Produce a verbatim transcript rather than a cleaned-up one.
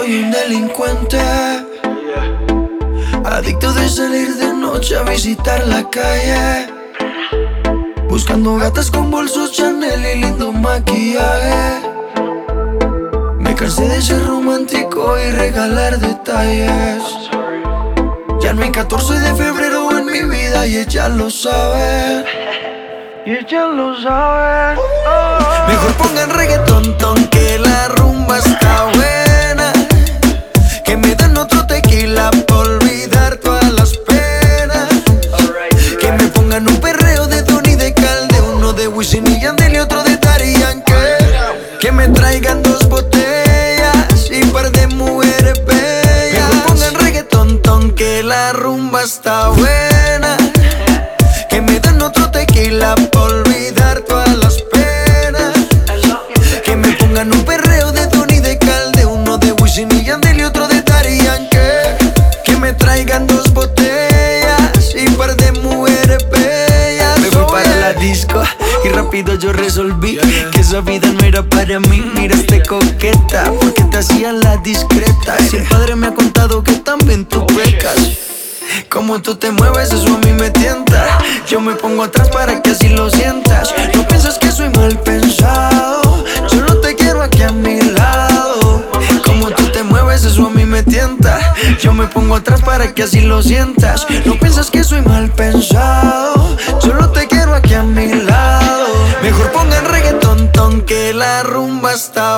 soy un delincuente, adicto de salir de noche a visitar la calle, buscando gatas con bolsos Chanel y lindo maquillaje. Me cansé de ser romántico y regalar detalles. Ya no hay catorce de febrero en mi vida y ella lo sabe. Y ella lo sabe. Oh. Mejor pongan reggaetón, ton, que la rumba está buena. Que me den otro tequila por olvidar todas las penas. Que me pongan un perreo de Tony de Calde, uno de Wisin y Yandel y otro de Daddy Yankee. Que me traigan dos botellas y un par de mujeres bellas. Mejor pongan reggaetón, ton, que la rumba está buena. Que me den otro tequila por olvidar todas las penas. Que me pongan un perreo de Tony de Calde, uno de Wisin y Yandel y otro de Daddy Yankee. Que me traigan dos botellas y un par de mujeres bellas. Me fui para la disco y rápido yo resolví que esa vida no era para mí. Miraste coqueta porque te hacías la discreta. Si el padre me ha contado que también tú pecas, como tú te mueves, eso a mí me tienta. Yo me pongo atrás para que así lo sientas. No piensas que soy mal pensado, solo te quiero aquí a mi lado. Como tú te mueves, eso a mí me tienta. Yo me pongo atrás para que así lo sientas. No piensas que soy mal pensado, solo te quiero aquí a mi lado. Mejor pongan reggaetón, ton, que la rumba está